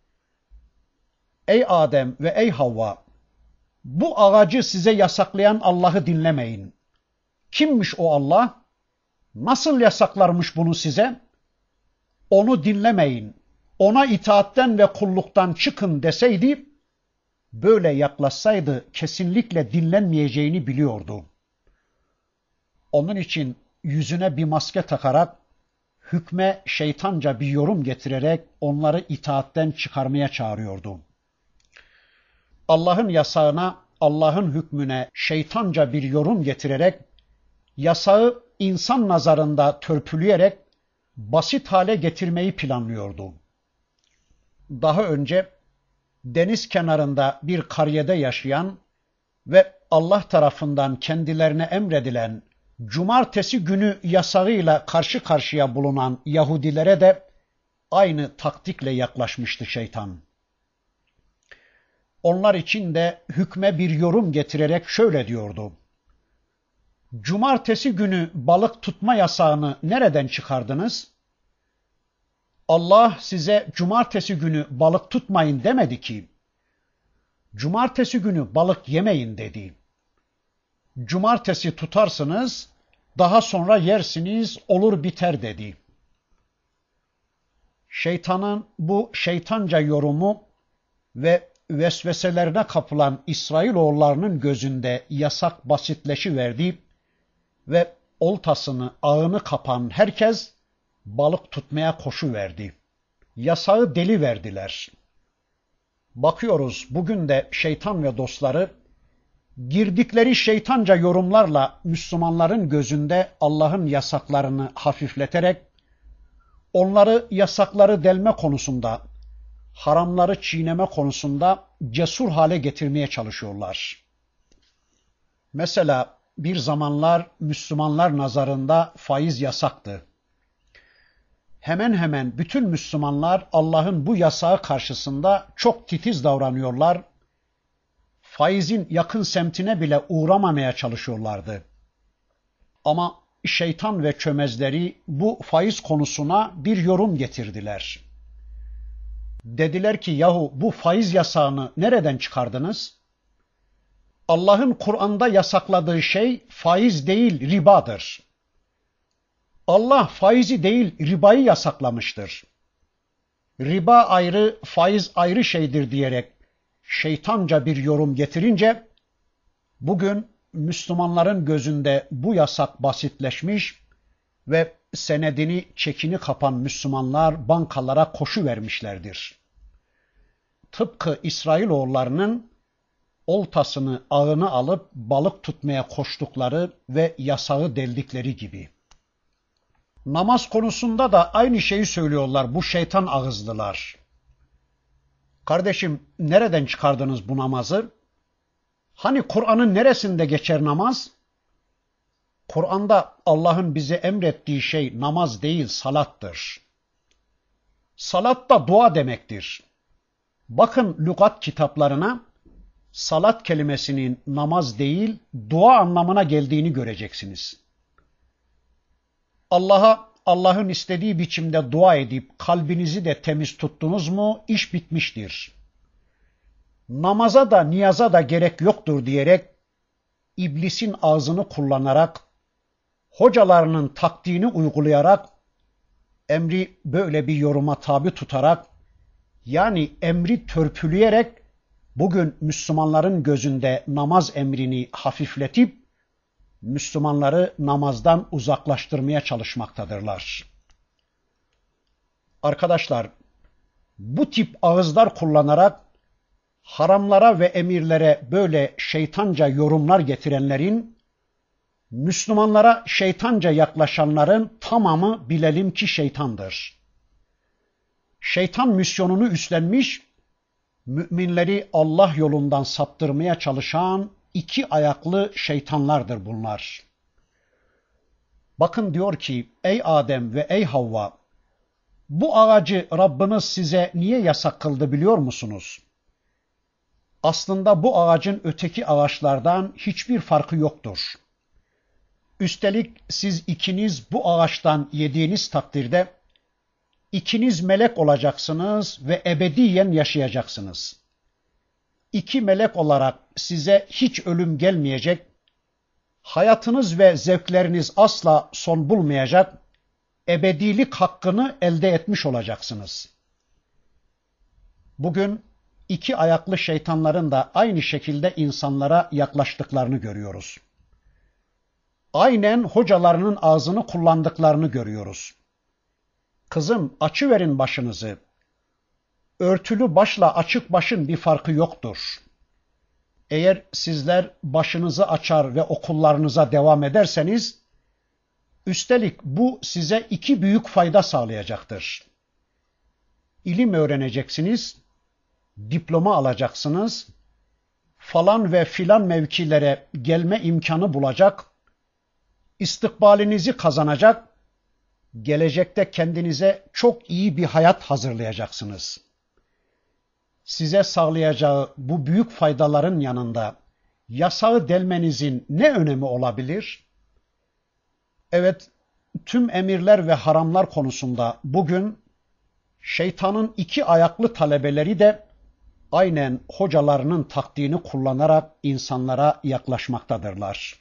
Ey Adem ve ey Havva, bu ağacı size yasaklayan Allah'ı dinlemeyin. Kimmiş o Allah? Nasıl yasaklarmış bunu size? Onu dinlemeyin. Ona itaatten ve kulluktan çıkın deseydi, böyle yaklaşsaydı kesinlikle dinlenmeyeceğini biliyordu. Onun için yüzüne bir maske takarak, hükme şeytanca bir yorum getirerek onları itaatten çıkarmaya çağırıyordu. Allah'ın yasağına, Allah'ın hükmüne şeytanca bir yorum getirerek, yasağı insan nazarında törpüleyerek basit hale getirmeyi planlıyordu. Daha önce deniz kenarında bir karyede yaşayan ve Allah tarafından kendilerine emredilen cumartesi günü yasağıyla karşı karşıya bulunan Yahudilere de aynı taktikle yaklaşmıştı şeytan. Onlar için de hükme bir yorum getirerek şöyle diyordu: Cumartesi günü balık tutma yasağını nereden çıkardınız? Allah size cumartesi günü balık tutmayın demedi ki. Cumartesi günü balık yemeyin dedi. Cumartesi tutarsınız, daha sonra yersiniz, olur biter dedi. Şeytanın bu şeytanca yorumu ve vesveselerine kapılan İsrailoğullarının gözünde yasak basitleşiverdi ve oltasını, ağını kapan herkes balık tutmaya koşuverdi. Yasağı deli verdiler. Bakıyoruz bugün de şeytan ve dostları girdikleri şeytanca yorumlarla Müslümanların gözünde Allah'ın yasaklarını hafifleterek onları yasakları delme konusunda, haramları çiğneme konusunda cesur hale getirmeye çalışıyorlar. Mesela bir zamanlar Müslümanlar nazarında faiz yasaktı. Hemen hemen bütün Müslümanlar Allah'ın bu yasağı karşısında çok titiz davranıyorlar. Faizin yakın semtine bile uğramamaya çalışıyorlardı. Ama şeytan ve çömezleri bu faiz konusuna bir yorum getirdiler. Dediler ki yahu bu faiz yasağını nereden çıkardınız? Allah'ın Kur'an'da yasakladığı şey faiz değil ribadır. Allah faizi değil ribayı yasaklamıştır. Riba ayrı, faiz ayrı şeydir diyerek şeytanca bir yorum getirince bugün Müslümanların gözünde bu yasak basitleşmiş ve senedini, çekini kapan Müslümanlar bankalara koşu vermişlerdir. Tıpkı İsrailoğullarının oltasını, ağını alıp balık tutmaya koştukları ve yasağı deldikleri gibi. Namaz konusunda da aynı şeyi söylüyorlar bu şeytan ağızlılar. Kardeşim nereden çıkardınız bu namazı? Hani Kur'an'ın neresinde geçer namaz? Kur'an'da Allah'ın bize emrettiği şey namaz değil salattır. Salat da dua demektir. Bakın lügat kitaplarına salat kelimesinin namaz değil dua anlamına geldiğini göreceksiniz. Allah'a Allah'ın istediği biçimde dua edip kalbinizi de temiz tuttunuz mu iş bitmiştir. Namaza da niyaza da gerek yoktur diyerek iblisin ağzını kullanarak hocalarının taktiğini uygulayarak emri böyle bir yoruma tabi tutarak yani emri törpüleyerek bugün Müslümanların gözünde namaz emrini hafifletip Müslümanları namazdan uzaklaştırmaya çalışmaktadırlar. Arkadaşlar, bu tip ağızlar kullanarak haramlara ve emirlere böyle şeytanca yorumlar getirenlerin, Müslümanlara şeytanca yaklaşanların tamamı bilelim ki şeytandır. Şeytan misyonunu üstlenmiş, müminleri Allah yolundan saptırmaya çalışan iki ayaklı şeytanlardır bunlar. Bakın diyor ki, ey Adem ve ey Havva, bu ağacı Rabbiniz size niye yasak kıldı biliyor musunuz? Aslında bu ağacın öteki ağaçlardan hiçbir farkı yoktur. Üstelik siz ikiniz bu ağaçtan yediğiniz takdirde ikiniz melek olacaksınız ve ebediyen yaşayacaksınız. İki melek olarak size hiç ölüm gelmeyecek, hayatınız ve zevkleriniz asla son bulmayacak, ebedilik hakkını elde etmiş olacaksınız. Bugün iki ayaklı şeytanların da aynı şekilde insanlara yaklaştıklarını görüyoruz. Aynen hocalarının ağzını kullandıklarını görüyoruz. Kızım açıverin başınızı. Örtülü başla açık başın bir farkı yoktur. Eğer sizler başınızı açar ve okullarınıza devam ederseniz, üstelik bu size iki büyük fayda sağlayacaktır. İlim öğreneceksiniz, diploma alacaksınız, falan ve filan mevkilere gelme imkanı bulacak, istikbalinizi kazanacak, gelecekte kendinize çok iyi bir hayat hazırlayacaksınız. Size sağlayacağı bu büyük faydaların yanında yasağı delmenizin ne önemi olabilir? Evet, tüm emirler ve haramlar konusunda bugün şeytanın iki ayaklı talebeleri de aynen hocalarının taktiğini kullanarak insanlara yaklaşmaktadırlar.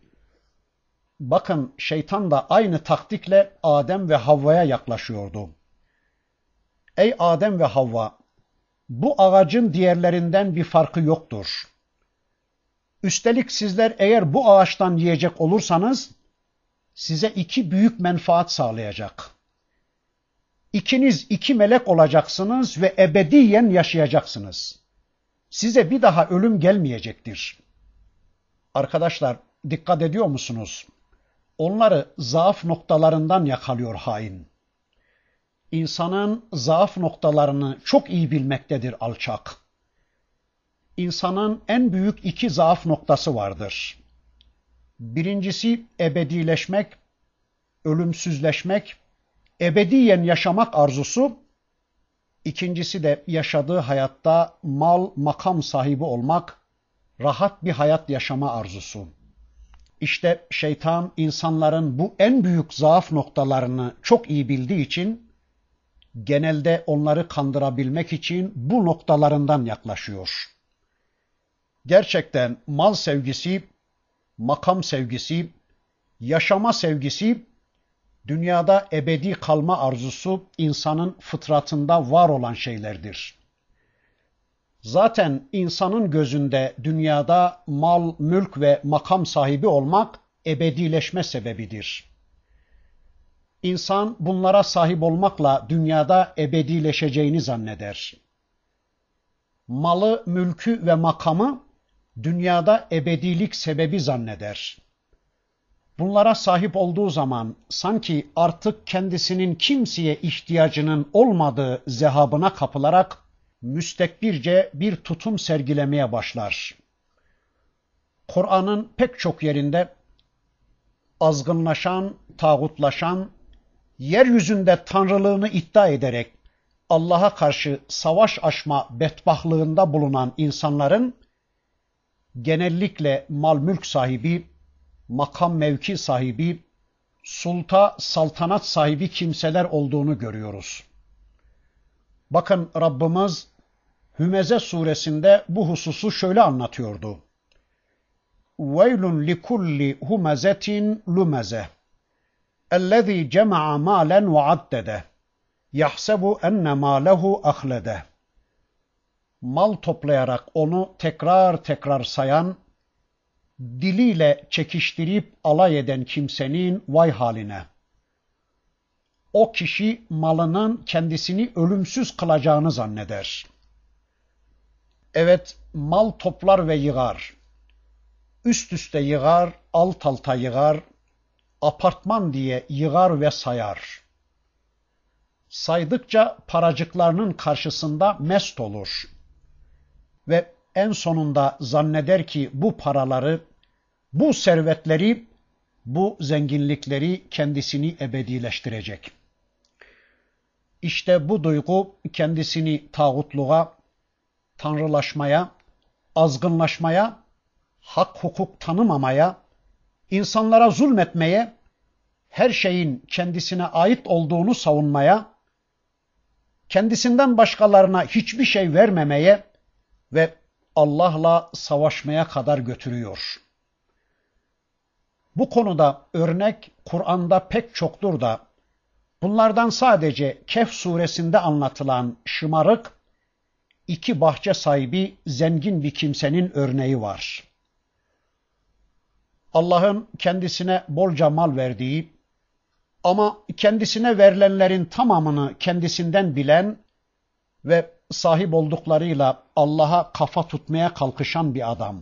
Bakın şeytan da aynı taktikle Adem ve Havva'ya yaklaşıyordu. Ey Adem ve Havva, bu ağacın diğerlerinden bir farkı yoktur. Üstelik sizler eğer bu ağaçtan yiyecek olursanız size iki büyük menfaat sağlayacak. İkiniz iki melek olacaksınız ve ebediyen yaşayacaksınız. Size bir daha ölüm gelmeyecektir. Arkadaşlar, dikkat ediyor musunuz? Onları zaaf noktalarından yakalıyor hain. İnsanın zaaf noktalarını çok iyi bilmektedir alçak. İnsanın en büyük iki zaaf noktası vardır. Birincisi ebedileşmek, ölümsüzleşmek, ebediyen yaşamak arzusu. İkincisi de yaşadığı hayatta mal, makam sahibi olmak, rahat bir hayat yaşama arzusu. İşte şeytan insanların bu en büyük zaaf noktalarını çok iyi bildiği için genelde onları kandırabilmek için bu noktalarından yaklaşıyor. Gerçekten mal sevgisi, makam sevgisi, yaşama sevgisi, dünyada ebedi kalma arzusu insanın fıtratında var olan şeylerdir. Zaten insanın gözünde dünyada mal, mülk ve makam sahibi olmak ebedileşme sebebidir. İnsan bunlara sahip olmakla dünyada ebedileşeceğini zanneder. Malı, mülkü ve makamı dünyada ebedilik sebebi zanneder. Bunlara sahip olduğu zaman sanki artık kendisinin kimseye ihtiyacının olmadığı zehabına kapılarak müstekbirce bir tutum sergilemeye başlar. Kur'an'ın pek çok yerinde azgınlaşan, tağutlaşan, yeryüzünde tanrılığını iddia ederek Allah'a karşı savaş açma bedbahtlığında bulunan insanların genellikle mal mülk sahibi, makam mevki sahibi, sulta saltanat sahibi kimseler olduğunu görüyoruz. Bakın Rabbimiz Hümeze suresinde bu hususu şöyle anlatıyordu. وَيْلٌ لِكُلِّ هُمَزَةٍ لُمَزَةٍ اَلَّذ۪ي جَمَعَ مَالًا وَعَدَّدَهُ يَحْسَبُ اَنَّ مَالَهُ اَخْلَدَهُ Mal toplayarak onu tekrar tekrar sayan, diliyle çekiştirip alay eden kimsenin vay haline. O kişi malının kendisini ölümsüz kılacağını zanneder. Evet, mal toplar ve yığar. Üst üste yığar, alt alta yığar, apartman diye yığar ve sayar. Saydıkça paracıklarının karşısında mest olur. Ve en sonunda zanneder ki bu paraları, bu servetleri, bu zenginlikleri kendisini ebedileştirecek. İşte bu duygu kendisini tağutluğa, tanrılaşmaya, azgınlaşmaya, hak hukuk tanımamaya, insanlara zulmetmeye, her şeyin kendisine ait olduğunu savunmaya, kendisinden başkalarına hiçbir şey vermemeye ve Allah'la savaşmaya kadar götürüyor. Bu konuda örnek Kur'an'da pek çoktur da bunlardan sadece Kehf suresinde anlatılan şımarık, iki bahçe sahibi zengin bir kimsenin örneği var. Allah'ın kendisine bolca mal verdiği ama kendisine verilenlerin tamamını kendisinden bilen ve sahip olduklarıyla Allah'a kafa tutmaya kalkışan bir adam.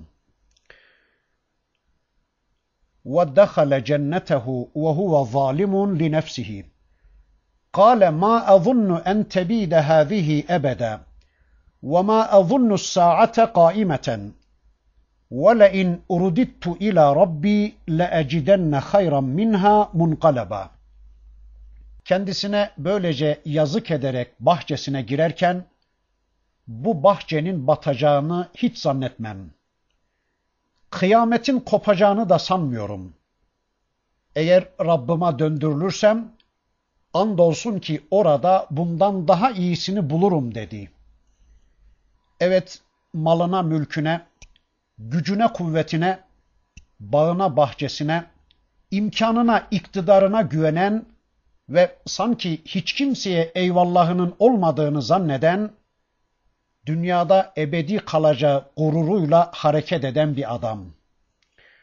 وَدَّخَلَ جَنَّتَهُ وَهُوَ ظَالِمٌ لِنَفْسِهِ قَالَ مَا أَظُنُّ أَنْ تَبِيدَ هَذِهِ أَبَدًا وَمَا أَظُنُّ السَّاعَةَ قَائِمَةً وَلَئِنْ أُرُدِدْتُ إِلَى رَبِّي لَأَجِدَنَّ خَيْرًا مِنْهَا مُنْقَلَبًا Kendisine böylece yazık ederek bahçesine girerken, bu bahçenin batacağını hiç zannetmem. Kıyametin kopacağını da sanmıyorum. Eğer Rabbıma döndürülürsem, andolsun ki orada bundan daha iyisini bulurum dedi. Evet, malına, mülküne, gücüne, kuvvetine, bağına, bahçesine, imkanına, iktidarına güvenen ve sanki hiç kimseye eyvallahının olmadığını zanneden, dünyada ebedi kalacağı gururuyla hareket eden bir adam.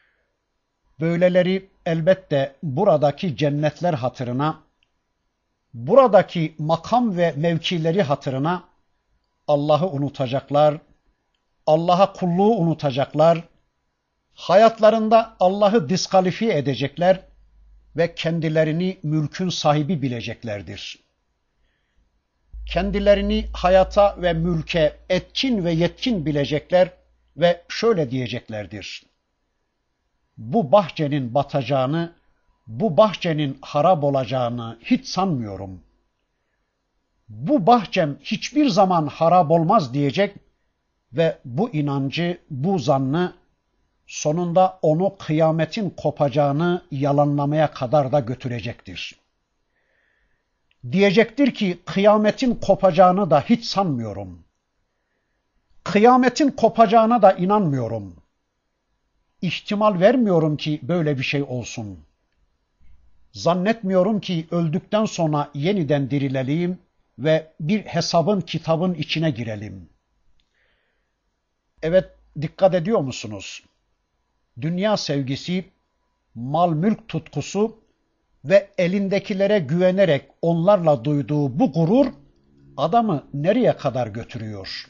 Böyleleri elbette buradaki cennetler hatırına, buradaki makam ve mevkileri hatırına Allah'ı unutacaklar, Allah'a kulluğu unutacaklar, hayatlarında Allah'ı diskalifiye edecekler ve kendilerini mülkün sahibi bileceklerdir. Kendilerini hayata ve mülke etkin ve yetkin bilecekler ve şöyle diyeceklerdir: bu bahçenin batacağını, bu bahçenin harap olacağını hiç sanmıyorum. Bu bahçem hiçbir zaman harap olmaz diyecek ve bu inancı, bu zannı sonunda onu kıyametin kopacağını yalanlamaya kadar da götürecektir. Diyecektir ki kıyametin kopacağını da hiç sanmıyorum. Kıyametin kopacağına da inanmıyorum. İhtimal vermiyorum ki böyle bir şey olsun. Zannetmiyorum ki öldükten sonra yeniden dirilelim ve bir hesabın kitabın içine girelim. Evet, dikkat ediyor musunuz? Dünya sevgisi, mal mülk tutkusu ve elindekilere güvenerek onlarla duyduğu bu gurur adamı nereye kadar götürüyor?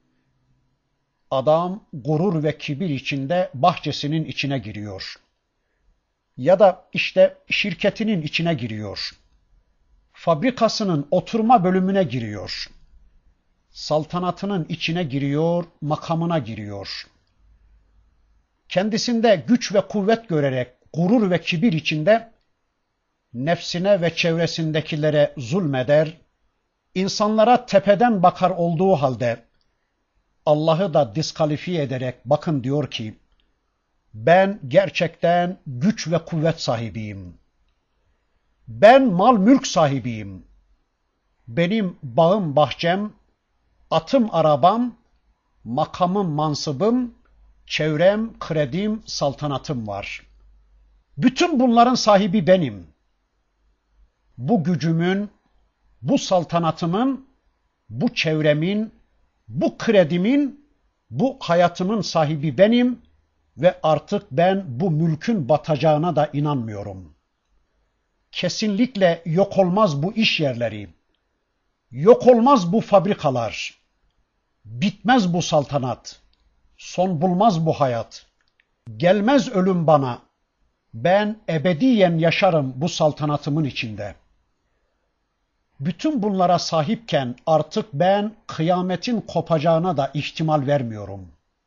Adam gurur ve kibir içinde bahçesinin içine giriyor. Ya da işte şirketinin içine giriyor. Fabrikasının oturma bölümüne giriyor. Saltanatının içine giriyor, makamına giriyor. Kendisinde güç ve kuvvet görerek gurur ve kibir içinde nefsine ve çevresindekilere zulmeder, insanlara tepeden bakar olduğu halde Allah'ı da diskalifiye ederek bakın diyor ki, ben gerçekten güç ve kuvvet sahibiyim. Ben mal mülk sahibiyim. Benim bağım bahçem, atım arabam, makamım mansıbım, çevrem, kredim, saltanatım var. Bütün bunların sahibi benim. Bu gücümün, bu saltanatımın, bu çevremin, bu kredimin, bu hayatımın sahibi benim ve artık ben bu mülkün batacağına da inanmıyorum. Kesinlikle yok olmaz bu iş yerleri, yok olmaz bu fabrikalar, bitmez bu saltanat, son bulmaz bu hayat, gelmez ölüm bana, ben ebediyen yaşarım bu saltanatımın içinde. Bütün bunlara sahipken artık ben kıyametin kopacağına da ihtimal vermiyorum.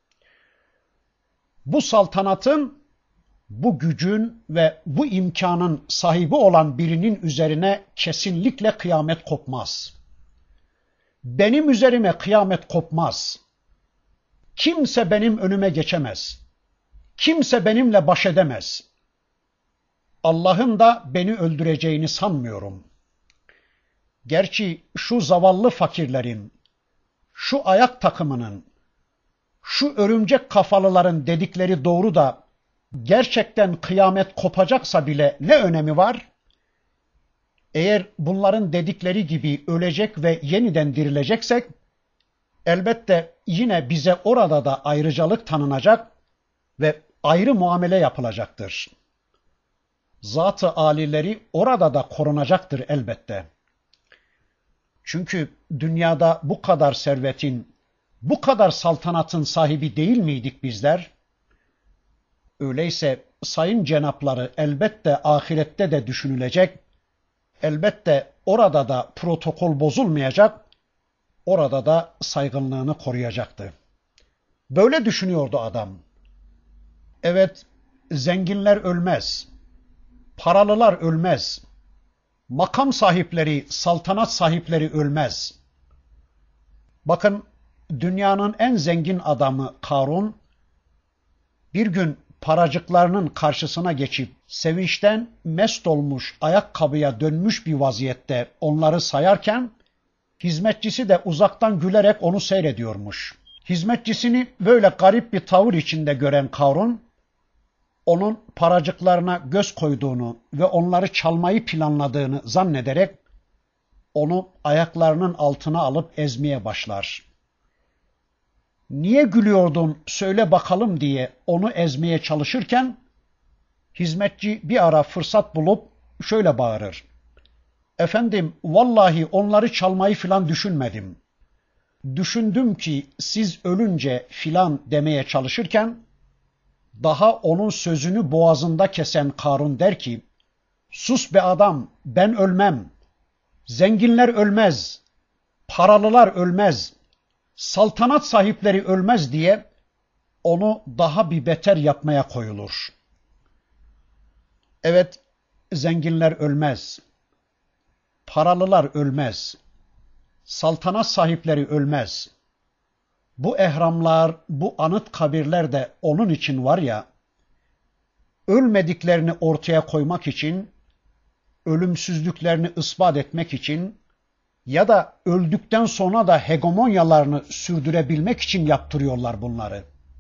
Bu saltanatın, bu gücün ve bu imkanın sahibi olan birinin üzerine kesinlikle kıyamet kopmaz. Benim üzerime kıyamet kopmaz. Kimse benim önüme geçemez. Kimse benimle baş edemez. Allah'ın da beni öldüreceğini sanmıyorum. Gerçi şu zavallı fakirlerin, şu ayak takımının, şu örümcek kafalıların dedikleri doğru da gerçekten kıyamet kopacaksa bile ne önemi var? Eğer bunların dedikleri gibi ölecek ve yeniden dirileceksek, elbette yine bize orada da ayrıcalık tanınacak ve ayrı muamele yapılacaktır. Zat-ı âlileri orada da korunacaktır elbette. Çünkü dünyada bu kadar servetin, bu kadar saltanatın sahibi değil miydik bizler? Öyleyse sayın cenapları elbette ahirette de düşünülecek, elbette orada da protokol bozulmayacak, orada da saygınlığını koruyacaktı. Böyle düşünüyordu adam. Evet, zenginler ölmez, paralılar ölmez, makam sahipleri, saltanat sahipleri ölmez. Bakın, dünyanın en zengin adamı Karun, bir gün paracıklarının karşısına geçip sevinçten mest olmuş, ayakkabıya dönmüş bir vaziyette onları sayarken, hizmetçisi de uzaktan gülerek onu seyrediyormuş. Hizmetçisini böyle garip bir tavır içinde gören Karun, onun paracıklarına göz koyduğunu ve onları çalmayı planladığını zannederek onu ayaklarının altına alıp ezmeye başlar. Niye gülüyordun söyle bakalım diye onu ezmeye çalışırken hizmetçi bir ara fırsat bulup şöyle bağırır: Efendim, vallahi onları çalmayı filan düşünmedim. Düşündüm ki siz ölünce filan demeye çalışırken, daha onun sözünü boğazında kesen Karun der ki, sus be adam, ben ölmem. Zenginler ölmez, paralılar ölmez, saltanat sahipleri ölmez diye onu daha bir beter yapmaya koyulur. Evet, zenginler ölmez, paralılar ölmez, saltanat sahipleri ölmez. Bu ehramlar, bu anıt kabirler de onun için var ya, ölmediklerini ortaya koymak için, ölümsüzlüklerini ispat etmek için ya da öldükten sonra da hegemonyalarını sürdürebilmek için yaptırıyorlar bunları.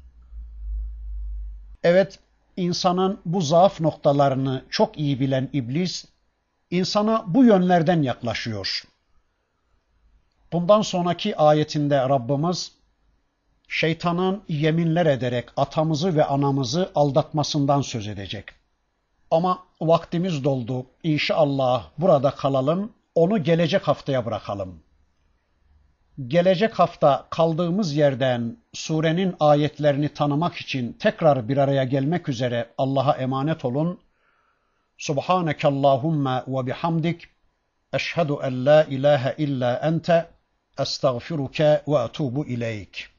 Evet, insanın bu zaaf noktalarını çok iyi bilen iblis, insana bu yönlerden yaklaşıyor. Bundan sonraki ayetinde Rabbimiz, şeytanın yeminler ederek atamızı ve anamızı aldatmasından söz edecek. Ama vaktimiz doldu. İnşallah burada kalalım, onu gelecek haftaya bırakalım. Gelecek hafta kaldığımız yerden surenin ayetlerini tanımak için tekrar bir araya gelmek üzere Allah'a emanet olun. Subhanekallahumma ve bihamdik. Eşhedü en la ilahe illa ente. Estağfiruke ve etubu ileyk.